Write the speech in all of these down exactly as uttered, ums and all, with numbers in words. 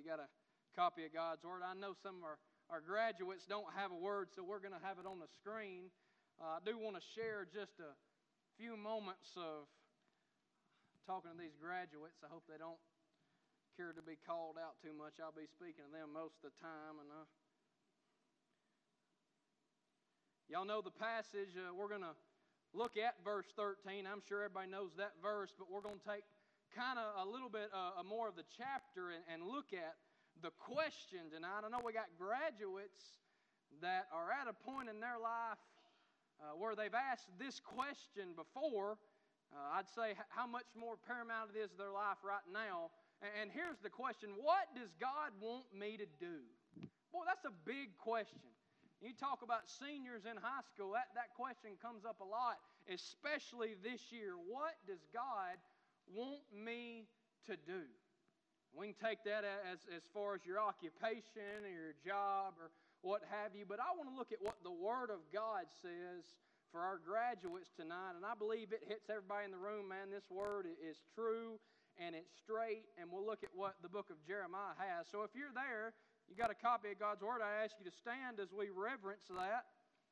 you got a copy of God's Word. I know some of our, our graduates don't have a word, so we're going to have it on the screen. Uh, I do want to share just a few moments of talking to these graduates. I hope they don't care to be called out too much. I'll be speaking to them most of the time. And uh, y'all know the passage. Uh, we're going to look at verse thirteen. I'm sure everybody knows that verse, but we're going to take kind of a little bit uh, more of the chapter and, and look at the question tonight. I know we got graduates that are at a point in their life uh, where they've asked this question before. Uh, I'd say how much more paramount it is to their life right now. And, and here's the question: what does God want me to do? Boy, that's a big question. You talk about seniors in high school, that, that question comes up a lot, especially this year. What does God want me to do? We can take that as, as far as your occupation or your job or what have you, but I want to look at what the Word of God says for our graduates tonight, and I believe it hits everybody in the room, man. This Word is true and it's straight, and we'll look at what the book of Jeremiah has. So if you're there, you got a copy of God's Word, I ask you to stand as we reverence that.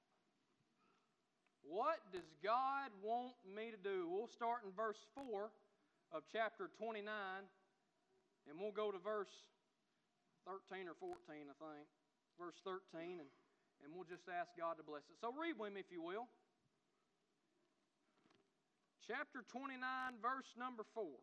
What does God want me to do? We'll start in verse four of chapter twenty-nine, and we'll go to verse thirteen or fourteen, I think. Verse thirteen, and, and we'll just ask God to bless it. So read with me, if you will. Chapter twenty-nine, verse number four.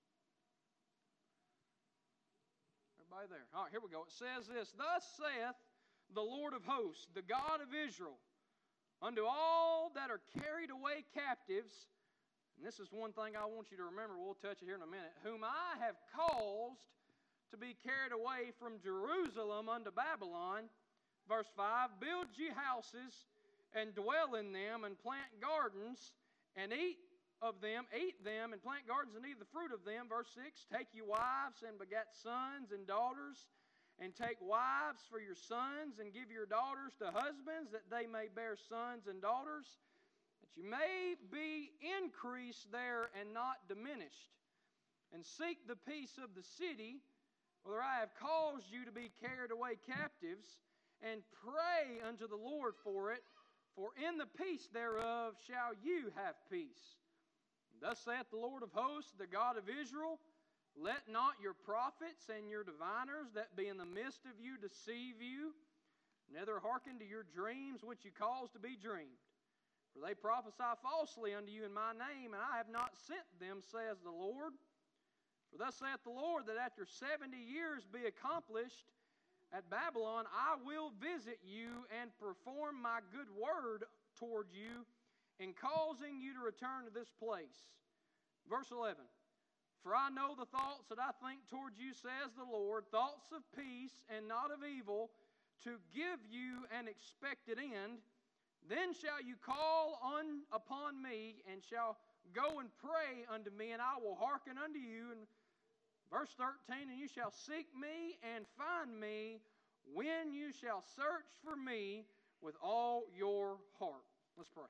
Everybody there? All right, here we go. It says this: Thus saith the Lord of hosts, the God of Israel, unto all that are carried away captives, and this is one thing I want you to remember, we'll touch it here in a minute, whom I have caused to be carried away from Jerusalem unto Babylon. Verse five, build ye houses, and dwell in them, and plant gardens, and eat of them, eat them, and plant gardens, and eat the fruit of them. Verse six, take ye wives, and beget sons and daughters, and take wives for your sons, and give your daughters to husbands, that they may bear sons and daughters, that you may be increased there and not diminished. And seek the peace of the city, whether I have caused you to be carried away captives, and pray unto the Lord for it, for in the peace thereof shall you have peace. Thus saith the Lord of hosts, the God of Israel, let not your prophets and your diviners that be in the midst of you deceive you, neither hearken to your dreams which you cause to be dreamed. For they prophesy falsely unto you in my name, and I have not sent them, says the Lord. For thus saith the Lord, that after seventy years be accomplished at Babylon, I will visit you and perform my good word toward you, in causing you to return to this place. Verse eleven, for I know the thoughts that I think toward you, says the Lord, thoughts of peace and not of evil, to give you an expected end. Then shall you call on upon me, and shall go and pray unto me, and I will hearken unto you. And verse thirteen, and you shall seek me and find me, when you shall search for me with all your heart. Let's pray.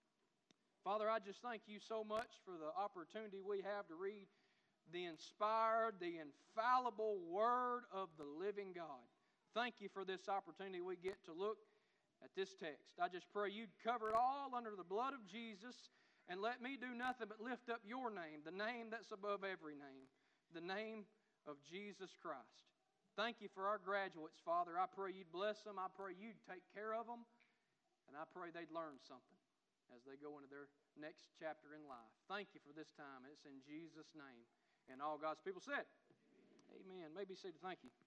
Father, I just thank you so much for the opportunity we have to read the inspired, the infallible Word of the living God. Thank you for this opportunity we get to look at this text. I just pray you'd cover it all under the blood of Jesus, and let me do nothing but lift up your name, the name that's above every name, the name of Jesus Christ. Thank you for our graduates, Father. I pray you'd bless them. I pray you'd take care of them, and I pray they'd learn something as they go into their next chapter in life. Thank you for this time. It's in Jesus' name. And all God's people said, amen. Amen. May be seated. Thank you.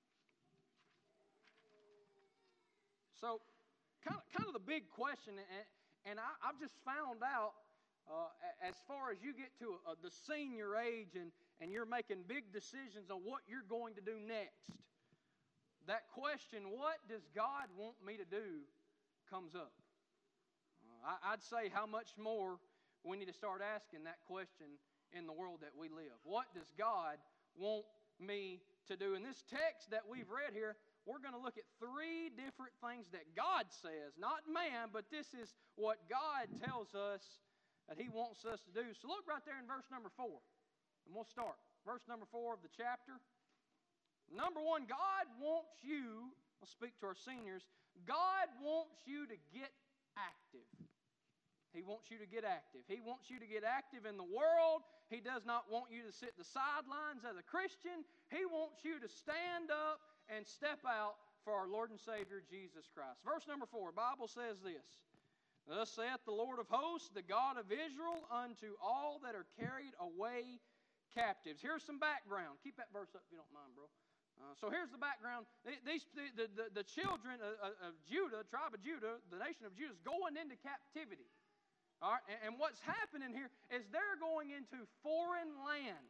So, kind of, kind of the big question, and, and I, I've just found out, uh, as far as you get to uh, the senior age and, and you're making big decisions on what you're going to do next, that question, what does God want me to do, comes up. Uh, I, I'd say how much more we need to start asking that question in the world that we live. What does God want me to do? In this text that we've read here, we're going to look at three different things that God says, not man, but this is what God tells us that He wants us to do. So look right there in verse number four, and we'll start. Verse number four of the chapter. Number one, God wants you, I'll speak to our seniors, God wants you to get active. He wants you to get active. He wants you to get active in the world. He does not want you to sit the sidelines as a Christian. He wants you to stand up and step out for our Lord and Savior Jesus Christ. Verse number four, the Bible says this, Thus saith the Lord of hosts, the God of Israel, unto all that are carried away captives. Here's some background. Keep that verse up if you don't mind, bro. Uh, so here's the background. These, the, the, the children of, of Judah, tribe of Judah, the nation of Judah, is going into captivity. All right? And what's happening here is they're going into foreign land.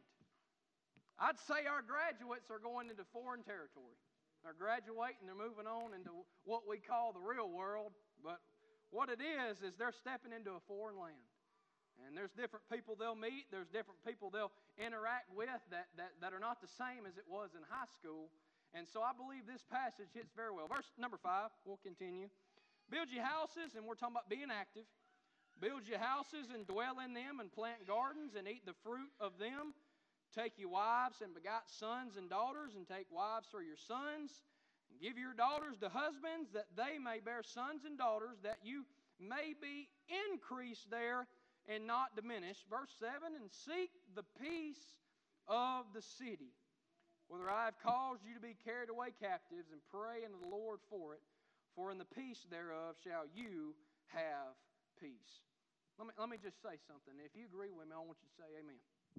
I'd say our graduates are going into foreign territory. They're graduating, they're moving on into what we call the real world. But what it is, is they're stepping into a foreign land. And there's different people they'll meet. There's different people they'll interact with that, that, that are not the same as it was in high school. And so I believe this passage hits very well. Verse number five, we'll continue. Build your houses, and we're talking about being active. Build your houses and dwell in them, and plant gardens and eat the fruit of them. Take your wives and begot sons and daughters, and take wives for your sons. And give your daughters to husbands, that they may bear sons and daughters, that you may be increased there and not diminished. Verse seven, and seek the peace of the city, whether I have caused you to be carried away captives, and pray unto the Lord for it, for in the peace thereof shall you have peace. Let me, let me just say something. If you agree with me, I want you to say amen.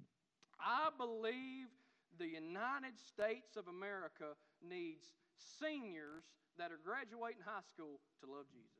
I believe the United States of America needs seniors that are graduating high school to love Jesus.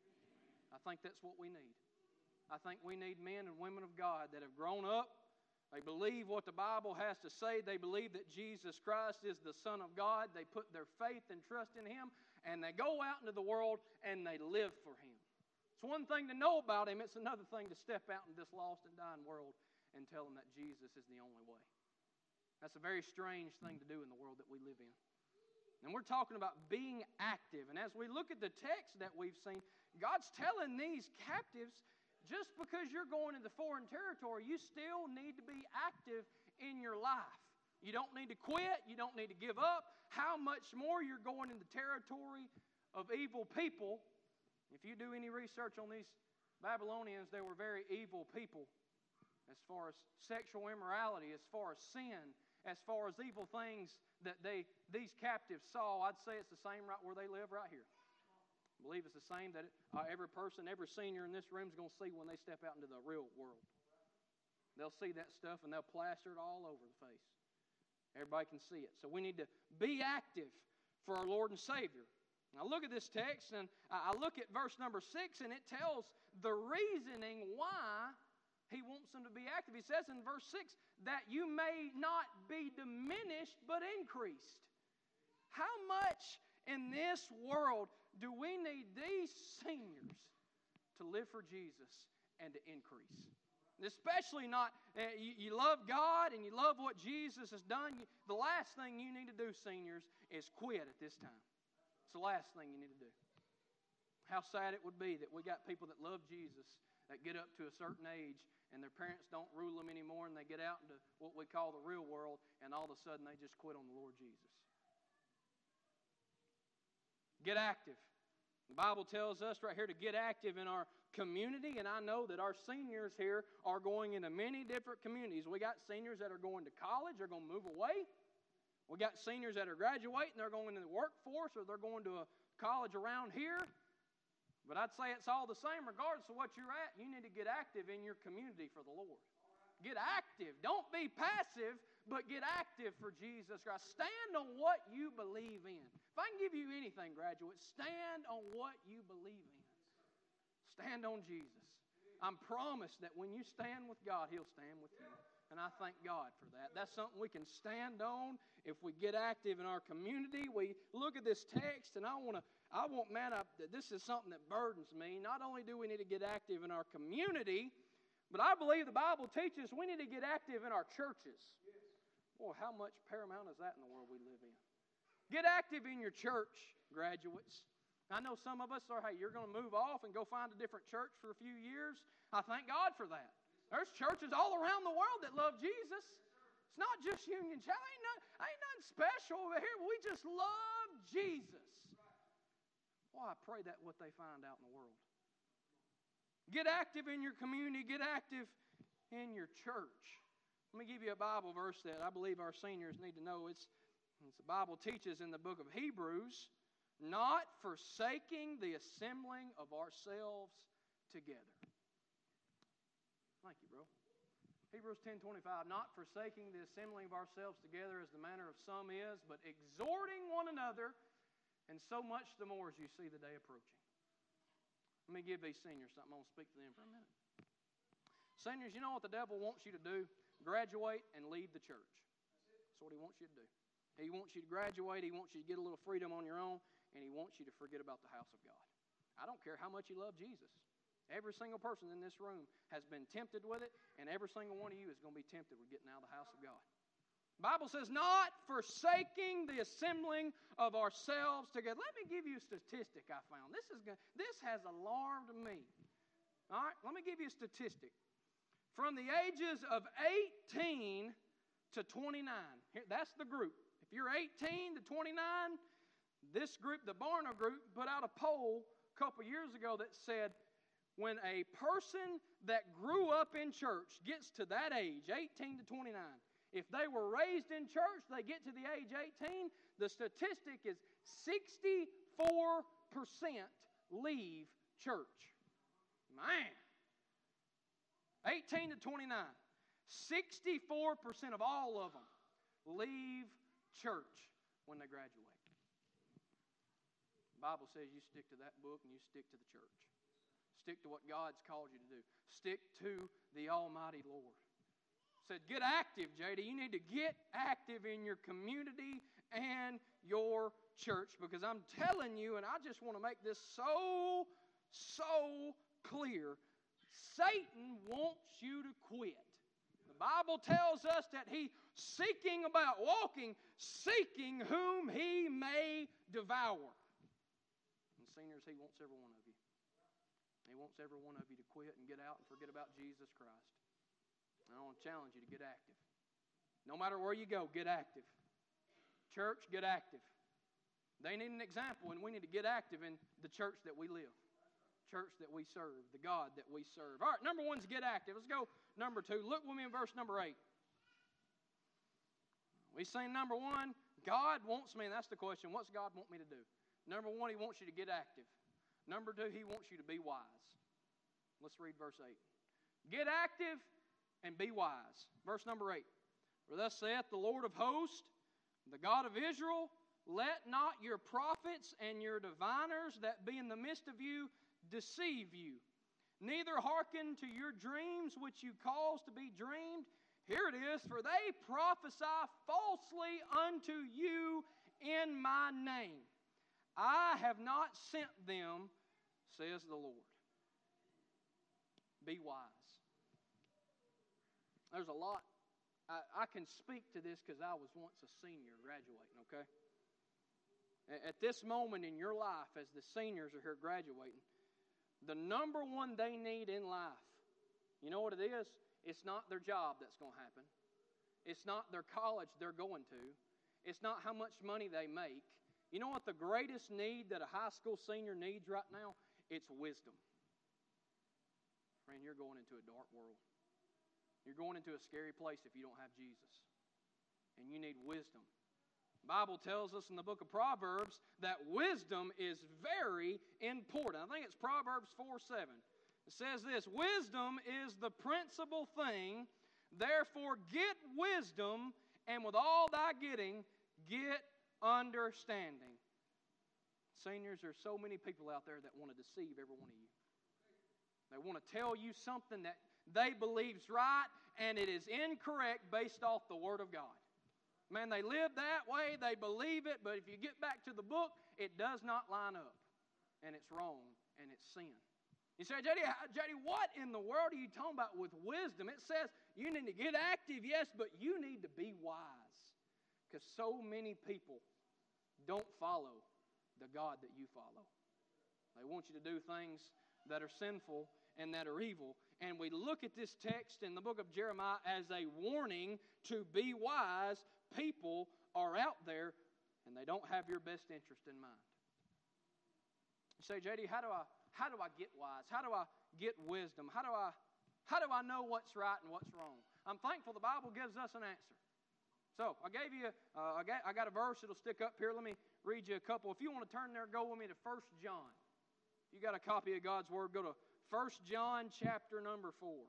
I think that's what we need. I think we need men and women of God that have grown up. They believe what the Bible has to say. They believe that Jesus Christ is the Son of God. They put their faith and trust in Him, and they go out into the world and they live for Him. It's one thing to know about Him. It's another thing to step out in this lost and dying world and tell them that Jesus is the only way. That's a very strange thing to do in the world that we live in. And we're talking about being active. And as we look at the text that we've seen, God's telling these captives, just because you're going into foreign territory, you still need to be active in your life. You don't need to quit. You don't need to give up. How much more you're going into territory of evil people. If you do any research on these Babylonians, they were very evil people as far as sexual immorality, as far as sin, as far as evil things that they these captives saw. I'd say it's the same right where they live right here. I believe it's the same that it, uh, every person, every senior in this room is going to see when they step out into the real world. They'll see that stuff and they'll plaster it all over the face. Everybody can see it. So we need to be active for our Lord and Savior. Now look at this text, and I look at verse number six, and it tells the reasoning why He wants them to be active. He says in verse six, that you may not be diminished, but increased. How much in this world do we need these seniors to live for Jesus and to increase? Especially not, uh, you, you love God and you love what Jesus has done. You, the last thing you need to do, seniors, is quit at this time. It's the last thing you need to do. How sad it would be that we got people that love Jesus that get up to a certain age and their parents don't rule them anymore, and they get out into what we call the real world, and all of a sudden they just quit on the Lord Jesus. Get active. The Bible tells us right here to get active in our community, and I know that our seniors here are going into many different communities. We got seniors that are going to college, they're going to move away. We got seniors that are graduating, they're going into the workforce, or they're going to a college around here. But I'd say it's all the same regardless of what you're at. You need to get active in your community for the Lord. Get active. Don't be passive, but get active for Jesus Christ. Stand on what you believe in. If I can give you anything, graduates, stand on what you believe in. Stand on Jesus. I'm promised that when you stand with God, He'll stand with you. And I thank God for that. That's something we can stand on if we get active in our community. We look at this text, and I want to, I want, man, I, this is something that burdens me. Not only do we need to get active in our community, but I believe the Bible teaches we need to get active in our churches. Boy, how much paramount is that in the world we live in? Get active in your church, graduates. I know some of us are, hey, you're going to move off and go find a different church for a few years. I thank God for that. There's churches all around the world that love Jesus. It's not just Union Chapel. Ain't, not, ain't nothing special over here. We just love Jesus. Well, I pray that's what they find out in the world. Get active in your community. Get active in your church. Let me give you a Bible verse that I believe our seniors need to know. It's, it's the Bible teaches in the book of Hebrews, not forsaking the assembling of ourselves together. Thank you, bro. Hebrews ten twenty-five, not forsaking the assembling of ourselves together as the manner of some is, but exhorting one another, and so much the more as you see the day approaching. Let me give these seniors something. I'm going to speak to them for a minute. Seniors, you know what the devil wants you to do? Graduate and leave the church. That's what he wants you to do. He wants you to graduate. He wants you to get a little freedom on your own, and he wants you to forget about the house of God. I don't care how much you love Jesus. Every single person in this room has been tempted with it, and every single one of you is going to be tempted with getting out of the house of God. The Bible says, not forsaking the assembling of ourselves together. Let me give you a statistic I found. This is this has alarmed me. All right, let me give you a statistic. From the ages of eighteen to twenty-nine, here, that's the group. If you're eighteen to twenty-nine, this group, the Barna Group, put out a poll a couple years ago that said, when a person that grew up in church gets to that age, eighteen to twenty-nine, if they were raised in church, they get to the age eighteen, the statistic is sixty-four percent leave church. Man. eighteen to twenty-nine, sixty-four percent of all of them leave church when they graduate. The Bible says you stick to that book and you stick to the church. Stick to what God's called you to do. Stick to the Almighty Lord. Said, get active, J D. You need to get active in your community and your church, because I'm telling you, and I just want to make this so, so clear, Satan wants you to quit. The Bible tells us that he's seeking about, walking, seeking whom he may devour. And seniors, he wants every one of you. He wants every one of you to quit and get out and forget about Jesus Christ. And I want to challenge you to get active. No matter where you go, get active. Church, get active. They need an example, and we need to get active in the church that we live. Church that we serve, the God that we serve. All right, number one is get active. Let's go number two. Look with me in verse number eight. We seen number one, God wants me, and that's the question, what's God want me to do? Number one, he wants you to get active. Number two, he wants you to be wise. Let's read verse eight. Get active and be wise. Verse number eight. For thus saith the Lord of hosts, the God of Israel, let not your prophets and your diviners that be in the midst of you deceive you. Neither hearken to your dreams which you cause to be dreamed. Here it is, for they prophesy falsely unto you in my name. I have not sent them, says the Lord. Be wise. There's a lot. I, I can speak to this because I was once a senior graduating, okay? At this moment in your life, as the seniors are here graduating, the number one they need in life, you know what it is? It's not their job that's going to happen. It's not their college they're going to. It's not how much money they make. You know what the greatest need that a high school senior needs right now? It's wisdom. Friend, you're going into a dark world. You're going into a scary place if you don't have Jesus. And you need wisdom. The Bible tells us in the book of Proverbs that wisdom is very important. I think it's Proverbs four seven. It says this, wisdom is the principal thing, therefore get wisdom, and with all thy getting, get understanding. Seniors, there's so many people out there that want to deceive every one of you. They want to tell you something that they believe is right, and it is incorrect based off the Word of God. Man, they live that way, they believe it, but if you get back to the book, it does not line up. And it's wrong, and it's sin. You say, J D, J D, what in the world are you talking about with wisdom? It says you need to get active, yes, but you need to be wise. Because so many people don't follow the God that you follow. They want you to do things that are sinful and that are evil. And we look at this text in the book of Jeremiah as a warning to be wise. People are out there, and they don't have your best interest in mind. You say, J D, how do I how do I get wise? How do I get wisdom? How do I how do I know what's right and what's wrong? I'm thankful the Bible gives us an answer. So I gave you uh, I got I got a verse. It'll stick up here. Let me read you a couple. If you want to turn there, go with me to First John. You got a copy of God's Word, go to First John chapter number four.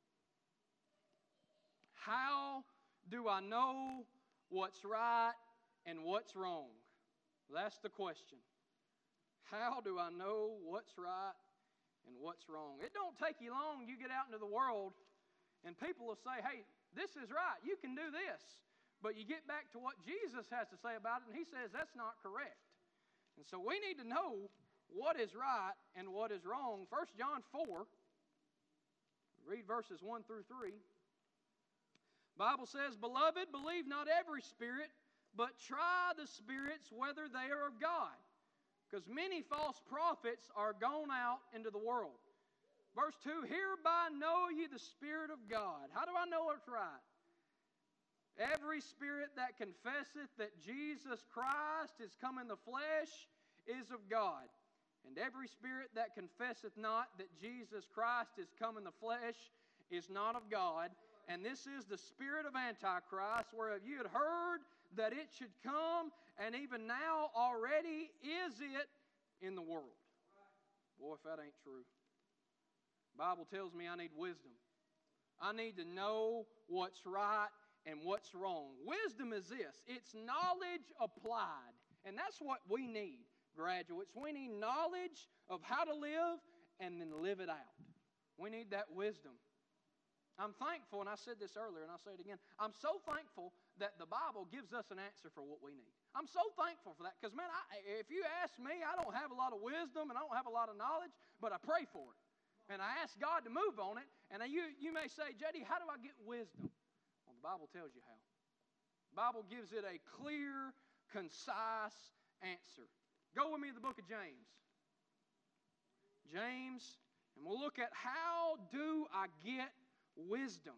How do I know what's right and what's wrong? That's the question. How do I know what's right and what's wrong? It don't take you long. You get out into the world and people will say, hey, this is right. You can do this. But you get back to what Jesus has to say about it, and he says that's not correct. And so we need to know what is right and what is wrong. First John four, read verses one through three. Bible says, Beloved, believe not every spirit, but try the spirits whether they are of God. Because many false prophets are gone out into the world. Verse two, Hereby know ye the Spirit of God. How do I know it's right? Every spirit that confesseth that Jesus Christ is come in the flesh is of God. And every spirit that confesseth not that Jesus Christ is come in the flesh is not of God. And this is the spirit of Antichrist, whereof you had heard that it should come, and even now already is it in the world. Boy, if that ain't true. The Bible tells me I need wisdom. I need to know what's right and what's wrong. Wisdom is this. It's knowledge applied. And that's what we need, graduates. We need knowledge of how to live and then live it out. We need that wisdom. I'm thankful, and I said this earlier, and I'll say it again. I'm so thankful that the Bible gives us an answer for what we need. I'm so thankful for that because, man, I, if you ask me, I don't have a lot of wisdom and I don't have a lot of knowledge, but I pray for it. And I ask God to move on it. And you, you may say, J D, how do I get wisdom? Well, the Bible tells you how. The Bible gives it a clear, concise answer. Go with me to the book of James. James, and we'll look at how do I get wisdom.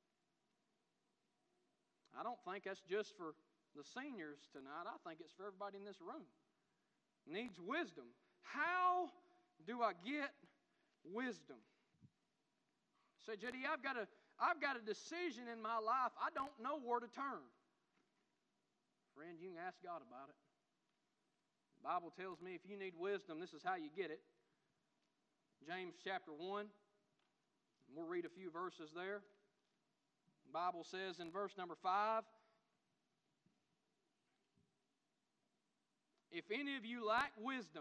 I don't think that's just for the seniors tonight. I think it's for everybody in this room. Needs wisdom. How do I get wisdom? Say, J D, I've got a I've got a decision in my life. I don't know where to turn. Friend, you can ask God about it. The Bible tells me if you need wisdom, this is how you get it. James chapter one. We'll read a few verses there. The Bible says in verse number five, If any of you lack wisdom,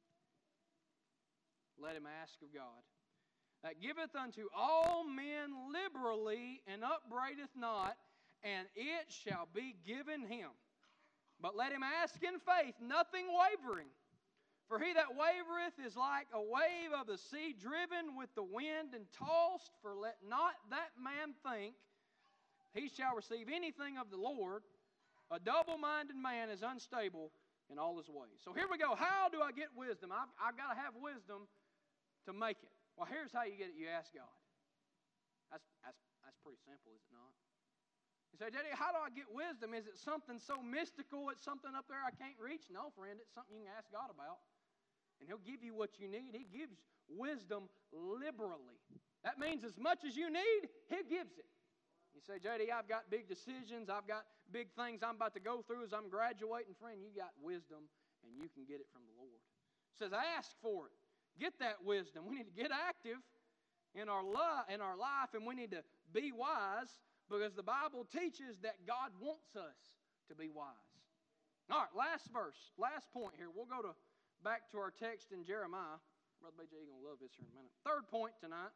let him ask of God, that giveth unto all men liberally and upbraideth not, and it shall be given him. But let him ask in faith, nothing wavering. For he that wavereth is like a wave of the sea, driven with the wind and tossed. For let not that man think he shall receive anything of the Lord. A double-minded man is unstable in all his ways. So here we go. How do I get wisdom? I've, I've got to have wisdom to make it. Well, here's how you get it. You ask God. That's, that's, that's pretty simple, is it not? You say, Daddy, how do I get wisdom? Is it something so mystical? It's something up there I can't reach? No, friend. It's something you can ask God about. And He'll give you what you need. He gives wisdom liberally. That means as much as you need, He gives it. You say, J D, I've got big decisions. I've got big things I'm about to go through as I'm graduating. Friend, you got wisdom, and you can get it from the Lord. It says, ask for it. Get that wisdom. We need to get active in our, li- in our life, and we need to be wise because the Bible teaches that God wants us to be wise. All right, last verse, last point here. We'll go to back to our text in Jeremiah. Brother B J, you're going to love this here in a minute. Third point tonight.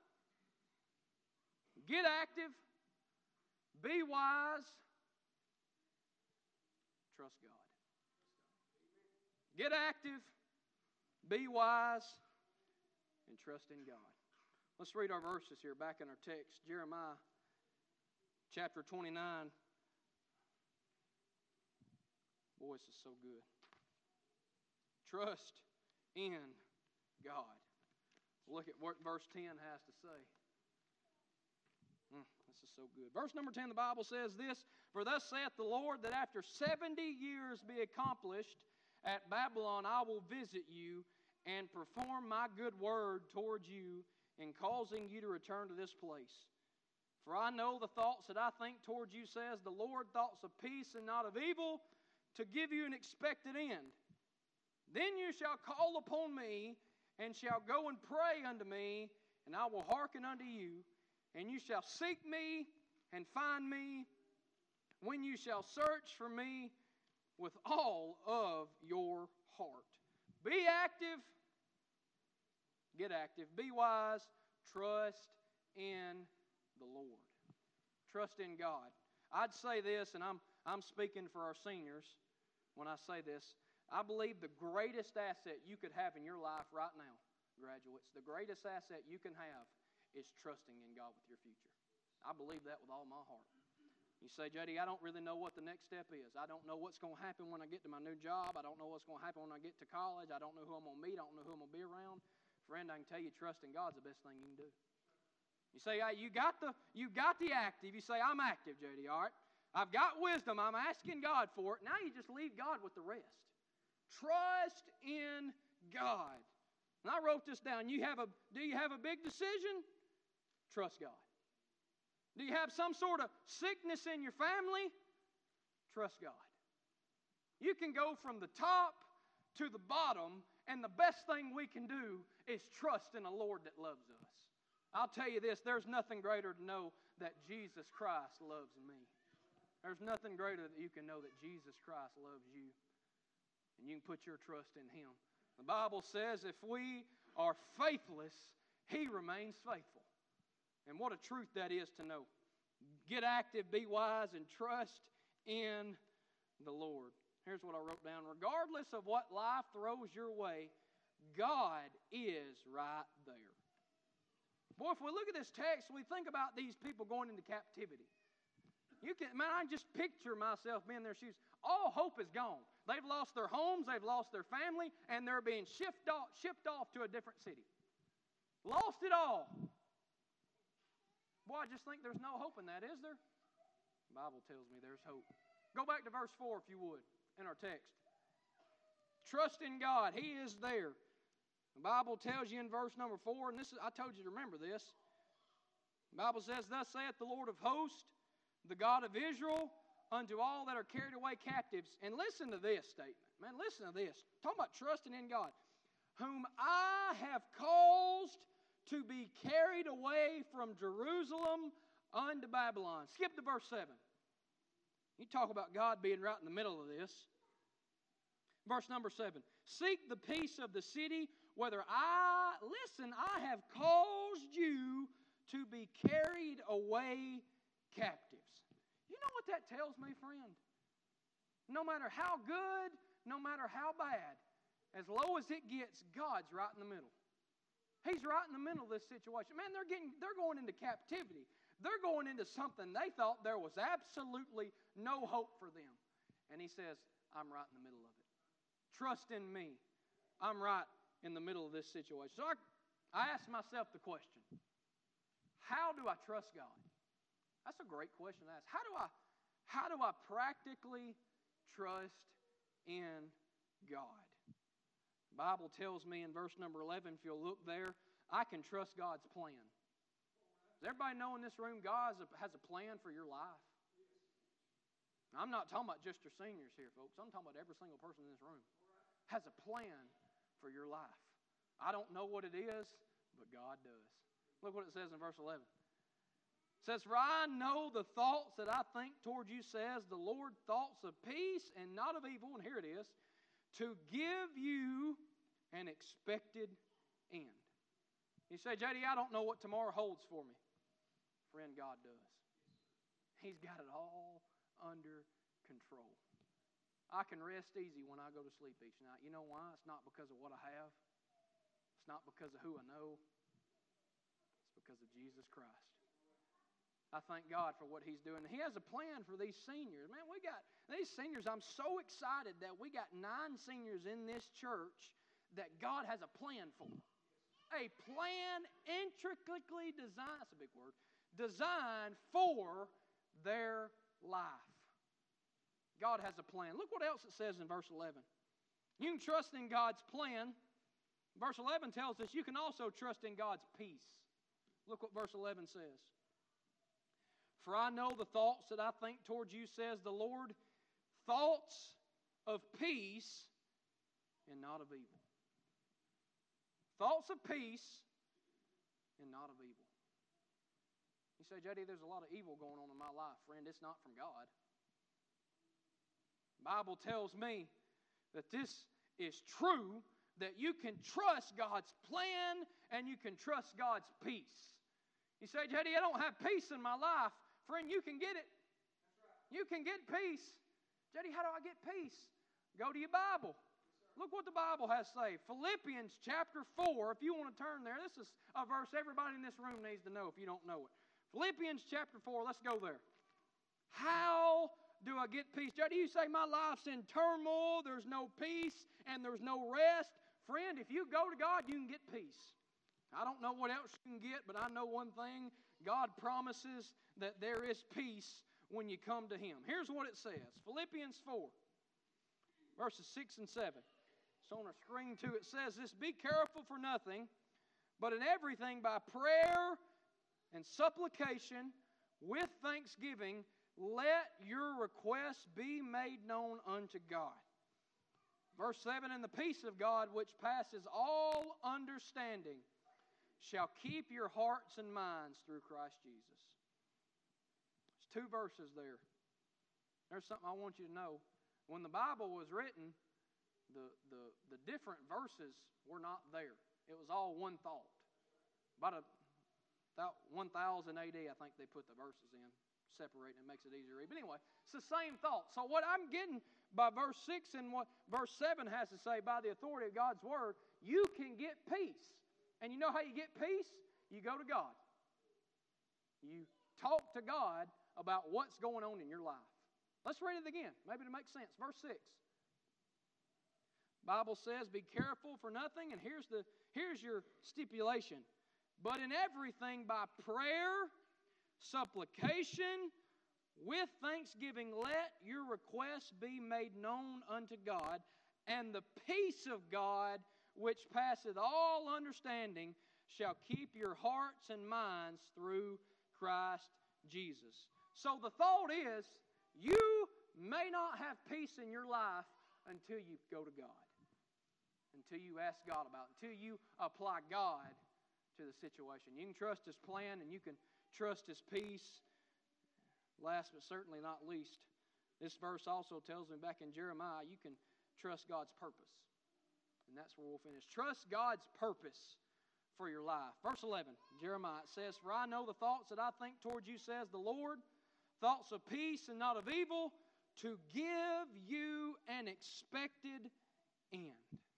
Get active. Be wise. Trust God. Get active. Be wise. And trust in God. Let's read our verses here back in our text. Jeremiah chapter twenty-nine. Boy, this is so good. Trust in God. Look at what verse ten has to say. Mm, this is so good. Verse number ten, the Bible says this, "For thus saith the Lord, that after seventy years be accomplished at Babylon, I will visit you and perform my good word towards you in causing you to return to this place. For I know the thoughts that I think towards you, says the Lord, thoughts of peace and not of evil, to give you an expected end. Then you shall call upon me, and shall go and pray unto me, and I will hearken unto you. And you shall seek me and find me, when you shall search for me with all of your heart." Be active. Get active. Be wise. Trust in the Lord. Trust in God. I'd say this, and I'm, I'm speaking for our seniors when I say this. I believe the greatest asset you could have in your life right now, graduates, the greatest asset you can have is trusting in God with your future. I believe that with all my heart. You say, J D, I don't really know what the next step is. I don't know what's going to happen when I get to my new job. I don't know what's going to happen when I get to college. I don't know who I'm going to meet. I don't know who I'm going to be around. Friend, I can tell you, trusting God's the best thing you can do. You say, hey, you got the you got the active. You say, I'm active, J D, all right? I've got wisdom. I'm asking God for it. Now you just leave God with the rest. Trust in God. And I wrote this down. You have a do you have a big decision? Trust God. Do you have some sort of sickness in your family? Trust God. You can go from the top to the bottom, and the best thing we can do is trust in a Lord that loves us. I'll tell you this, there's nothing greater to know that Jesus Christ loves me. There's nothing greater that you can know that Jesus Christ loves you. And you can put your trust in Him. The Bible says if we are faithless, He remains faithful. And what a truth that is to know. Get active, be wise, and trust in the Lord. Here's what I wrote down. Regardless of what life throws your way, God is right there. Boy, if we look at this text, we think about these people going into captivity. You can, man, I just picture myself being in their shoes. All hope is gone. They've lost their homes, they've lost their family, and they're being shipped off, shipped off to a different city. Lost it all. Boy, I just think there's no hope in that, is there? The Bible tells me there's hope. Go back to verse four, if you would, in our text. Trust in God. He is there. The Bible tells you in verse number four, and this is, I told you to remember this. The Bible says, "Thus saith the Lord of hosts, the God of Israel, unto all that are carried away captives." And listen to this statement. Man, listen to this. Talking about trusting in God. "Whom I have caused to be carried away from Jerusalem unto Babylon." Skip to verse seven. You talk about God being right in the middle of this. Verse number seven. "Seek the peace of the city, whether I, listen, I have caused you to be carried away captives." You know what that tells me, friend? No matter how good, no matter how bad, as low as it gets, God's right in the middle. He's right in the middle of this situation. Man, they're getting they're going into captivity. They're going into something they thought there was absolutely no hope for them. And He says, I'm right in the middle of it. Trust in me. I'm right in the middle of this situation. So I, I asked myself the question, how do I trust God? That's a great question to ask. How do I, how do I practically trust in God? The Bible tells me in verse number eleven, if you'll look there, I can trust God's plan. Does everybody know in this room God has a plan for your life? I'm not talking about just your seniors here, folks. I'm talking about every single person in this room has a plan for your life. I don't know what it is, but God does. Look what it says in verse eleven. It says, "For I know the thoughts that I think toward you, says the Lord, thoughts of peace and not of evil," and here it is, "to give you an expected end." You say, J D, I don't know what tomorrow holds for me. Friend, God does. He's got it all under control. I can rest easy when I go to sleep each night. You know why? It's not because of what I have. It's not because of who I know. It's because of Jesus Christ. I thank God for what He's doing. He has a plan for these seniors. Man, we got these seniors. I'm so excited that we got nine seniors in this church that God has a plan for. a plan intricately designed, that's a big word, designed for their life. God has a plan. Look what else it says in verse eleven. You can trust in God's plan. Verse eleven tells us you can also trust in God's peace. Look what verse eleven says. For I know the thoughts that I think towards you, says the Lord, thoughts of peace and not of evil. Thoughts of peace and not of evil. You say, J D, there's a lot of evil going on in my life. Friend, it's not from God. The Bible tells me that this is true, that you can trust God's plan and you can trust God's peace. You say, J D, I don't have peace in my life. Friend, you can get it. You can get peace. J D, how do I get peace? Go to your Bible. Look what the Bible has to say. Philippians chapter four, if you want to turn there. This is a verse everybody in this room needs to know if you don't know it. Philippians chapter four, let's go there. How do I get peace? J D, you say my life's in turmoil, there's no peace, and there's no rest. Friend, if you go to God, you can get peace. I don't know what else you can get, but I know one thing. God promises that there is peace when you come to Him. Here's what it says. Philippians four, verses six and seven. It's on our screen too. It says this, be careful for nothing, but in everything by prayer and supplication with thanksgiving, let your requests be made known unto God. Verse seven, and the peace of God, which passes all understanding, shall keep your hearts and minds through Christ Jesus. There's two verses there. There's something I want you to know. When the Bible was written, the, the, the different verses were not there. It was all one thought. About a, about one thousand A D, I think they put the verses in, separating it, makes it easier to read. But anyway, it's the same thought. So what I'm getting by verse six and what verse seven has to say, by the authority of God's Word, you can get peace. And you know how you get peace? You go to God. You talk to God about what's going on in your life. Let's read it again, maybe to make sense. Verse six. Bible says, be careful for nothing, and here's the here's your stipulation. But in everything by prayer, supplication, with thanksgiving, let your requests be made known unto God, and the peace of God, which passeth all understanding, shall keep your hearts and minds through Christ Jesus. So the thought is, you may not have peace in your life until you go to God. Until you ask God about it. Until you apply God to the situation. You can trust His plan and you can trust His peace. Last but certainly not least, this verse also tells me back in Jeremiah, you can trust God's purpose. And that's where we'll finish. Trust God's purpose for your life. Verse eleven, Jeremiah, it says, for I know the thoughts that I think towards you, says the Lord, thoughts of peace and not of evil, to give you an expected end.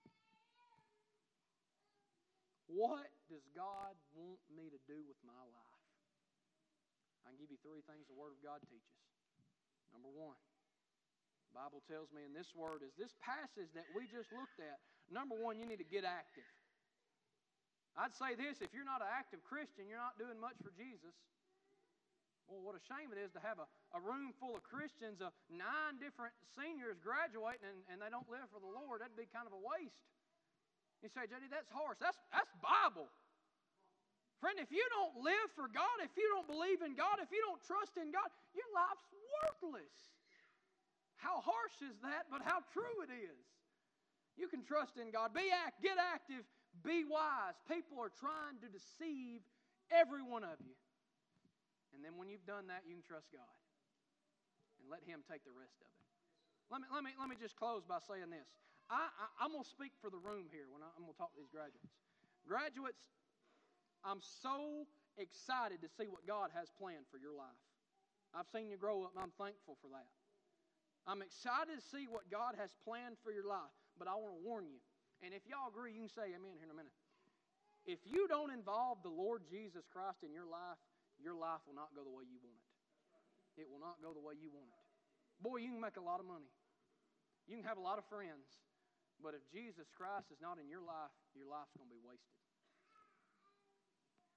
What does God want me to do with my life? I can give you three things the Word of God teaches. Number one, the Bible tells me in this Word is this passage that we just looked at. Number one, you need to get active. I'd say this, if you're not an active Christian, you're not doing much for Jesus. Well, what a shame it is to have a, a room full of Christians, of nine different seniors graduating, and, and they don't live for the Lord. That'd be kind of a waste. You say, J D, that's harsh. That's, that's Bible. Friend, if you don't live for God, if you don't believe in God, if you don't trust in God, your life's worthless. How harsh is that, but how true it is. You can trust in God. Be act, get active, be wise. People are trying to deceive every one of you. And then when you've done that, you can trust God. And let Him take the rest of it. Let me, let me, let me just close by saying this. I, I, I'm going to speak for the room here when I, I'm going to talk to these graduates. Graduates, I'm so excited to see what God has planned for your life. I've seen you grow up, and I'm thankful for that. I'm excited to see what God has planned for your life, but I want to warn you. And if y'all agree, you can say amen here in a minute. If you don't involve the Lord Jesus Christ in your life, your life will not go the way you want it. It will not go the way you want it. Boy, you can make a lot of money. You can have a lot of friends. But if Jesus Christ is not in your life, your life's going to be wasted.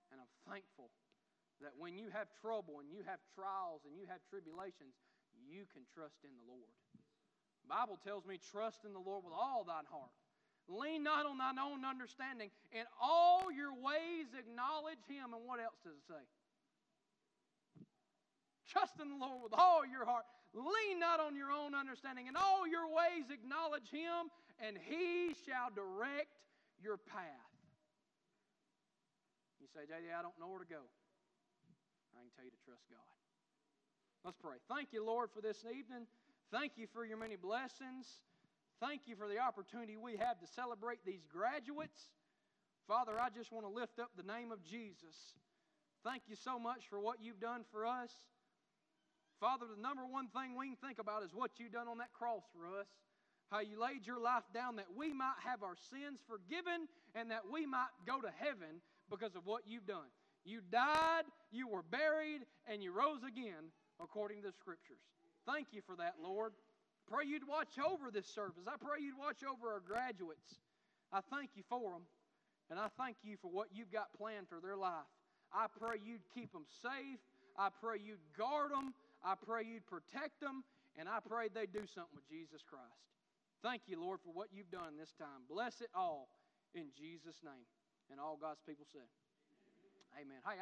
And I'm thankful that when you have trouble and you have trials and you have tribulations, you can trust in the Lord. The Bible tells me, trust in the Lord with all thine heart. Lean not on thine own understanding. In all your ways acknowledge Him. And what else does it say? Trust in the Lord with all your heart. Lean not on your own understanding. In all your ways acknowledge Him, and He shall direct your path. You say, J D, I don't know where to go. I can tell you to trust God. Let's pray. Thank you, Lord, for this evening. Thank you for your many blessings. Thank you for the opportunity we have to celebrate these graduates. Father, I just want to lift up the name of Jesus. Thank you so much for what you've done for us. Father, the number one thing we can think about is what you've done on that cross for us. How you laid your life down that we might have our sins forgiven and that we might go to heaven because of what you've done. You died, you were buried, and you rose again according to the Scriptures. Thank you for that, Lord. Pray you'd watch over this service. I pray you'd watch over our graduates. I thank you for them, and I thank you for what you've got planned for their life. I pray you'd keep them safe. I pray you'd guard them. I pray you'd protect them, and I pray they'd do something with Jesus Christ. Thank you, Lord, for what you've done this time. Bless it all in Jesus' name. And all God's people said, amen. Hey,